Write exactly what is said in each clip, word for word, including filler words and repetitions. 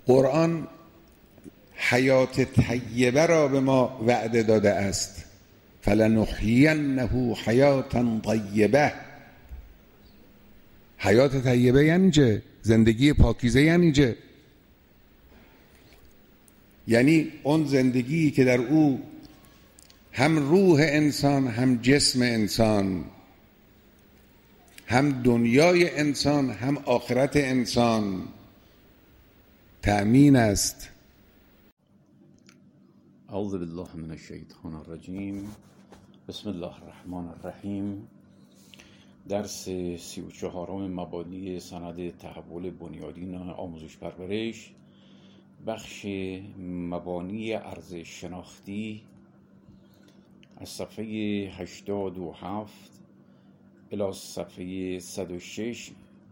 قرآن حیات طیبه را به ما وعده داده است، فلنحیینه حیاتا طیبه. حیات طیبه یعنی چه؟ زندگی پاکیزه یعنی چه؟ یعنی اون زندگی که در او هم روح انسان، هم جسم انسان، هم دنیای انسان، هم آخرت انسان تأمین است. اعوذ بالله من الشیطان الرجیم. بسم الله الرحمن الرحیم. درس سی و چهارم مبانی سند تحول بنیادین آموزش پرورش، بخش مبانی ارزش شناختی، از صفحه هشتاد و هفت الی صفحه صد و شش،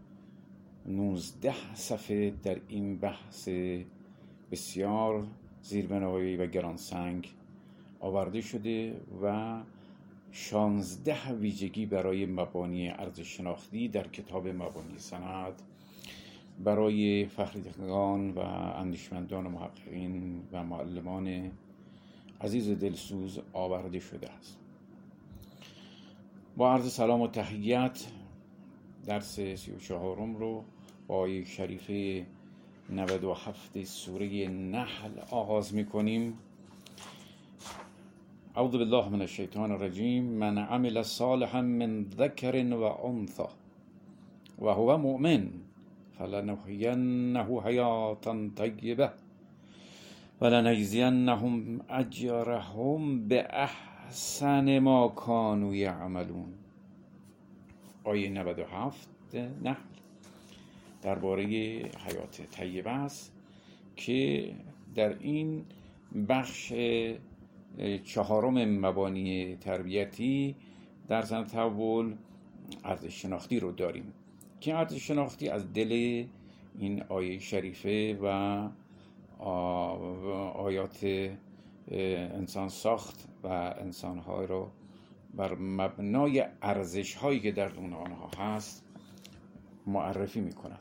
نوزده صفحه در این بحث بسیار زیربنایی و گرانسنگ آورده شده و شانزده ویژگی برای مبانی ارزش شناختی در کتاب مبانی سند برای فخریدگان و اندیشمندان و محققین و معلمان عزیز دلسوز آورده شده است. با عرض سلام و تحیت درس سی و چهارم رو با آیه شریفه نود و هفت سوره نحل آغاز می‌کنیم. اعوذ بالله من الشیطان الرجیم. من عمل صالحا من ذکر و انثی و هو مؤمن فلنحیینه حیاتا طیبه ولنجزینهم اجرهم باحسن ما کانوا یعملون. آیه نود و هفت نحل درباره حیات طیبه است که در این بخش چهارم مبانی تربیتی در سند تحول ارزش شناختی رو داریم که ارزش شناختی از دل این آیه شریفه و آیات انسان ساخت و انسان‌ها رو بر مبنای ارزش‌هایی که در اون آنها هست معرفی می‌کند.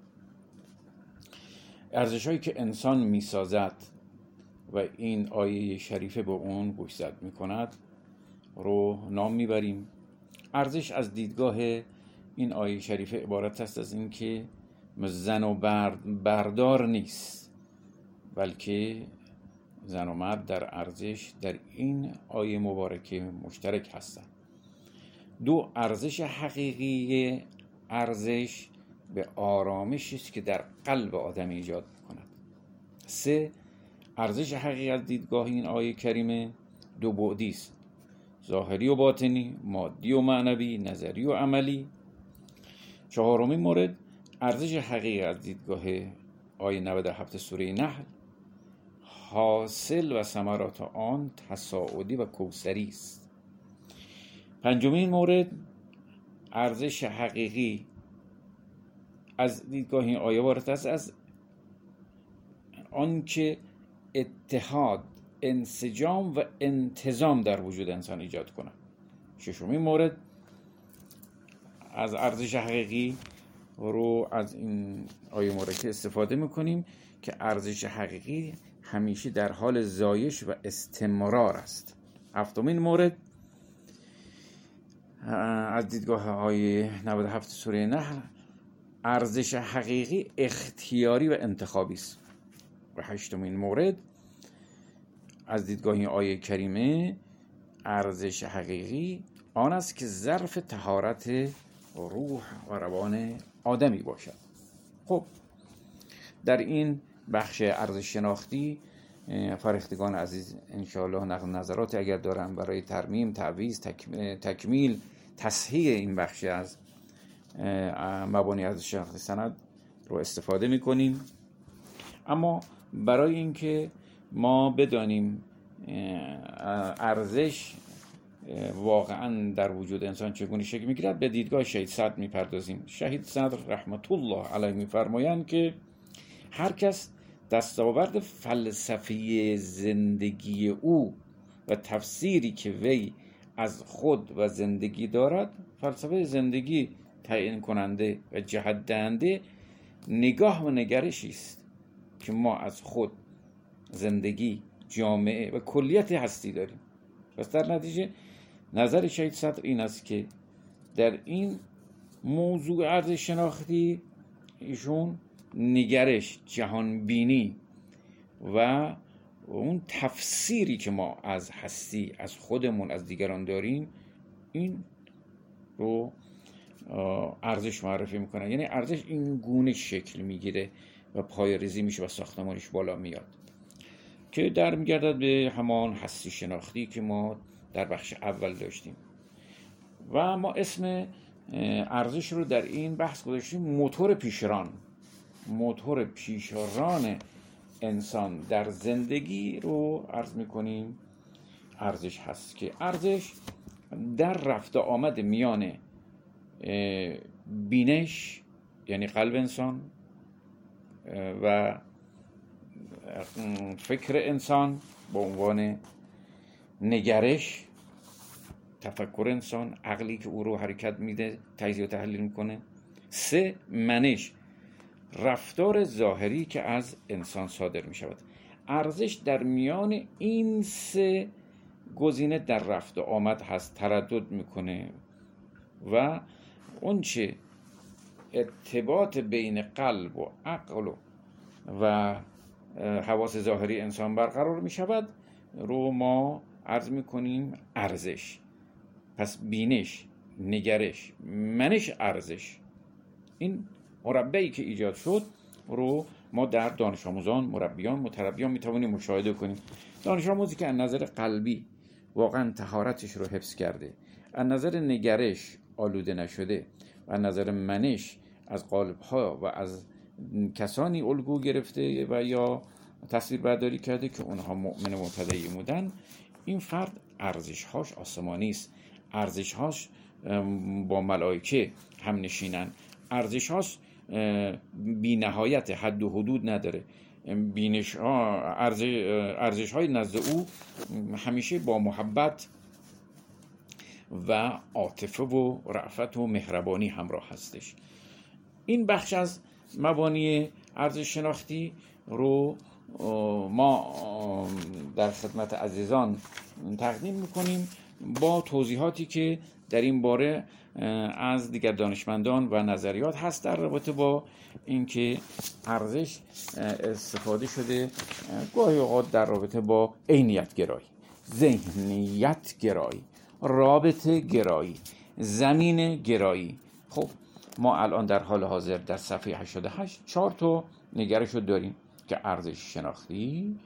ارزش‌هایی که انسان می‌سازد و این آیه شریفه به اون گوشزد می‌کند رو نام می‌بریم. ارزش از دیدگاه این آیه شریفه عبارت است از این که زن و بردار نیست، بلکه زن و مرد در ارزش در این آیه مبارکه مشترک هستند. دو، ارزش حقیقی ارزش به آرامشی است که در قلب آدم ایجاد می‌کند. سه، ارزش حقیقی از دیدگاه این آیه کریمه دو بعدی است: ظاهری و باطنی، مادی و معنوی، نظری و عملی. چهارمین مورد، ارزش حقیقی از دیدگاه آیه نود و هفت سوره نحل حاصل و ثمرات آن تصاعدی و کوثری است. پنجمین مورد، ارزش حقیقی از دیدگاه این آیه وارد است از آنکه اتحاد، انسجام و انتظام در وجود انسان ایجاد کند. ششمین مورد، از ارزش حقیقی رو از این آیه مبارکه استفاده میکنیم که ارزش حقیقی همیشه در حال زایش و استمرار است. هفتمین مورد، از دیدگاه آیه نود و هفت سوره نحل ارزش حقیقی اختیاری و انتخابی است. و هشتمین مورد، از دیدگاه این آیه کریمه ارزش حقیقی آن است که ظرف طهارت روح و روان آدمی باشد. خب در این بخش ارزش شناختی فرهیختگان عزیز انشاءالله نقل نظرات اگر دارن برای ترمیم، تعویض، تکمیل، تصحیح این بخش از مبانی ارزش شناختی سند رو استفاده میکنیم. اما برای اینکه ما بدانیم ارزش واقعا در وجود انسان چگونه شکل میگیرد به دیدگاه شهید صدر میپردازیم. شهید صدر رحمت الله علیه میفرمایند که هر کس دستاورد فلسفی زندگی او و تفسیری که وی از خود و زندگی دارد، فلسفه زندگی تعیین کننده و جهت دهنده نگاه و نگرشی است که ما از خود، زندگی، جامعه و کلیت هستی داریم. پس در نتیجه نظر شهید صدر این است که در این موضوع ارزش شناختی ایشون نگرش، جهان بینی و اون تفسیری که ما از هستی، از خودمون، از دیگران داریم، این رو ارزش معرفی میکنن. یعنی ارزش این گونه شکل میگیره و پای ریزی میشه و ساختمانش بالا میاد که در میگردد به همان هستی شناختی که ما در بخش اول داشتیم. و ما اسم ارزش رو در این بحث گذاشتیم موتور پیشران. موتور پیشران انسان در زندگی رو عرض میکنیم ارزش هست که ارزش در رفت آمد میان بینش یعنی قلب انسان و فکر انسان به عنوان نگرش، تفکر انسان، عقلی که او رو حرکت میده، تجزیه و تحلیل میکنه. سه، منش، رفتار ظاهری که از انسان صادر میشود. ارزش در میان این سه گزینه در رفت آمد هست، تردد میکنه و اون چه ارتباط بین قلب و عقل و حواس ظاهری انسان برقرار میشود رو ما عرض میکنیم ارزش. پس بینش، نگرش، منش، ارزش، این مربعی که ایجاد شد رو ما در دانش آموزان، مربیان، متربیان میتوانیم مشاهده کنیم. دانش آموزی که از نظر قلبی واقعا طهارتش رو حفظ کرده، از نظر نگرش آلوده نشده و از نظر منش از قالب‌ها و از کسانی الگو گرفته و یا تصویر برداری کرده که اونها مؤمن متدین بودن، این فرد ارزش‌هاش آسمانی است، ارزش‌هاش با ملائکه هم نشینن، ارزش‌هاش بی نهایت، حد و حدود نداره. بینش ها، ارزش های نزد او همیشه با محبت و عاطفه و رأفت و مهربانی همراه هستش. این بخش از مبانی ارزش شناختی رو ما در خدمت عزیزان تقدیم میکنیم با توضیحاتی که در این باره از دیگر دانشمندان و نظریات هست در رابطه با اینکه ارزش استفاده شده گاهی اوقات در رابطه با عینیت گرایی، ذهنیت گرایی، رابطه گرایی، زمین گرایی. خب ما الان در حال حاضر در صفحه هشتاد و هشت چهار تا نگرش رو داریم که ارزش شناختی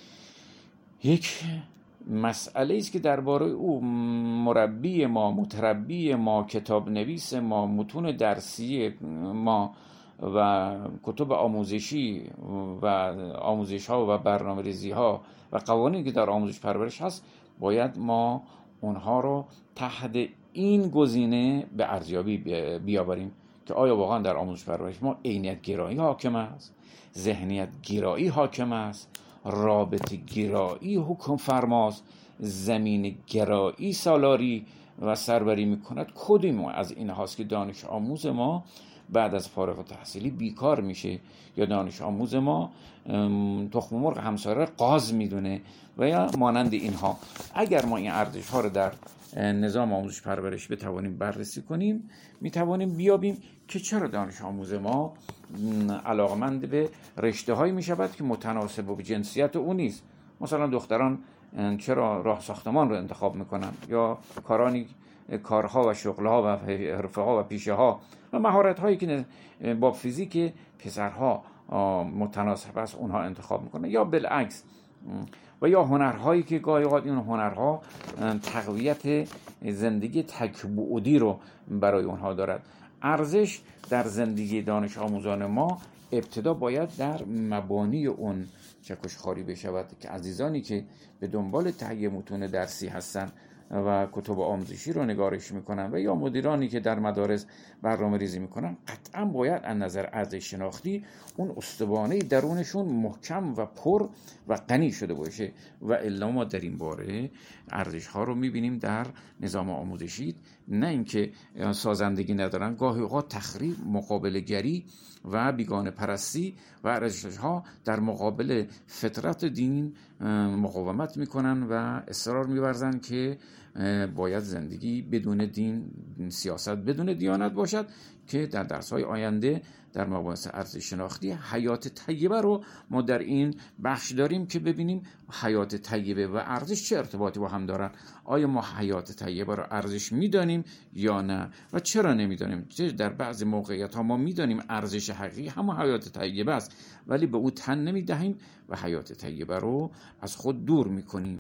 یک مسئله است که درباره او مربی ما، متربی ما، کتاب نویس ما، متون درسی ما و کتب آموزشی و آموزش ها و برنامه ریزی ها و قوانینی که در آموزش پرورش هست، باید ما اونها رو تحت این گزینه به ارزیابی بیاوریم که آیا واقعا در آموزش پرورش ما عینیت گرایی حاکم است، ذهنیت گرایی حاکم است، رابطه گرایی حکم فرماست، زمین گرایی سالاری و سربری میکند. کدوم از این هاست که دانش آموز ما بعد از فارغ التحصیلی بیکار میشه یا دانش آموز ما تخم مرغ همسایه قاز میدونه و یا مانند اینها؟ اگر ما این ارزش ها رو در نظام آموزش پرورش بتوانیم بررسی کنیم، میتوانیم بیابیم که چرا دانش آموز ما علاقمند به رشته هایی میشود که متناسب با جنسیت او نیست. مثلا دختران چرا راه ساختمان رو انتخاب میکنن یا کارانی کارها و شغلها و حرفه ها و پیشه ها و مهارت هایی که با فیزیک پسرها متناسب است اونها انتخاب میکنن، یا بالعکس، و یا هنرهایی که گاهی اوقات این هنرها تقویت زندگی تکبعدی رو برای اونها دارد. ارزش در زندگی دانش آموزان ما ابتدا باید در مبانی اون چکش خاری بشود که عزیزانی که به دنبال تهیه متون درسی هستن و کتب آموزشی رو نگارش میکنن و یا مدیرانی که در مدارس برنامه ریزی میکنن، قطعا باید از نظر ارزش شناختی اون استوانه درونشون محکم و پر و غنی شده باشه و الا ما در این باره ارزش ها رو میبینیم در نظام آموزشی، نه اینکه سازندگی ندارن، گاهی اوقات تخریب، مقابله گری و بیگانه پرستی و ارزش ها در مقابل فطرت دین مقاومت میکنن و اصرار میورزن که باید زندگی بدون دین، سیاست بدون دیانت باشد، که در درس‌های آینده در مباحث ارزش شناختی حیات طیبه رو ما در این بخش داریم که ببینیم حیات طیبه و ارزش چه ارتباطی با هم دارن. آیا ما حیات طیبه رو ارزش میدانیم یا نه و چرا نمیدانیم؟ در بعضی موقعیت ها ما میدانیم ارزش حقیقی همون حیات طیبه است، ولی به او تن نمیدهیم و حیات طیبه رو از خود دور میکنیم.